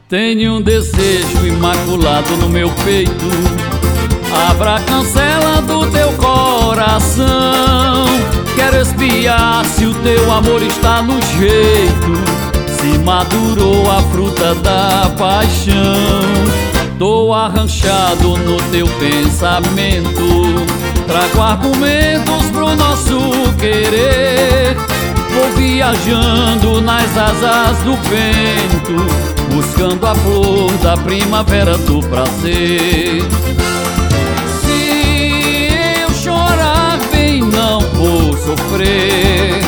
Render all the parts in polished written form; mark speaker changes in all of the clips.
Speaker 1: Tenho um desejo imaculado no meu peito. Abra a cancela do teu coração. Quero espiar se o teu amor está no jeito, se madurou a fruta da paixão. Tô arranchado no teu pensamento, trago argumentos pro nosso querer. Vou viajando nas asas do vento, buscando a flor da primavera do prazer. Se eu chorar bem, não vou sofrer,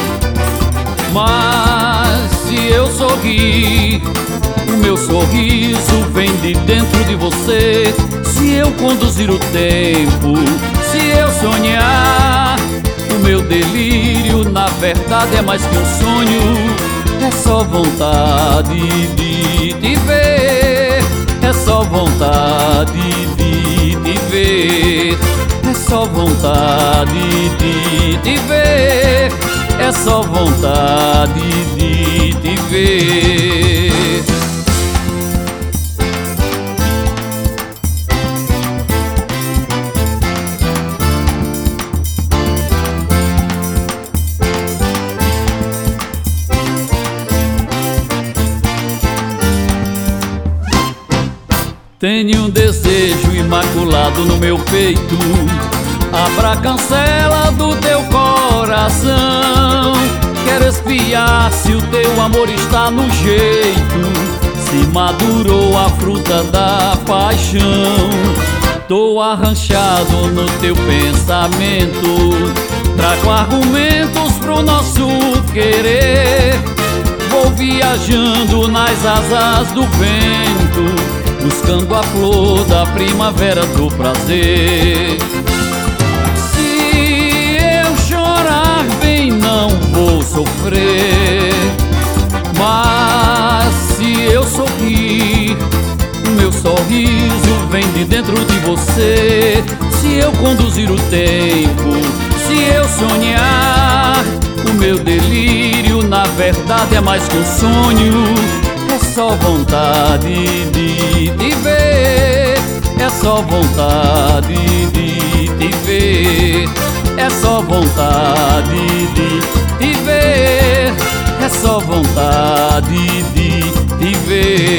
Speaker 1: mas se eu sorrir, o meu sorriso vem de dentro de você. Se eu conduzir o tempo, se eu sonhar, o meu delírio na verdade é mais que um sonho. É só vontade de te ver, é só vontade de te ver, é só vontade de te ver, é só vontade de te ver. Tenho um desejo imaculado no meu peito. Abra a cancela do teu coração. Quero espiar se o teu amor está no jeito, se madurou a fruta da paixão. Tô arranchado no teu pensamento, trago argumentos pro nosso querer. Vou viajando nas asas do vento, buscando a flor da primavera do prazer. Se eu chorar bem, não vou sofrer, mas se eu sorrir, o meu sorriso vem de dentro de você. Se eu conduzir o tempo, se eu sonhar, o meu delírio na verdade é mais que um sonho. É só vontade de te ver, é só vontade de te ver, é só vontade de te ver, é só vontade de te ver.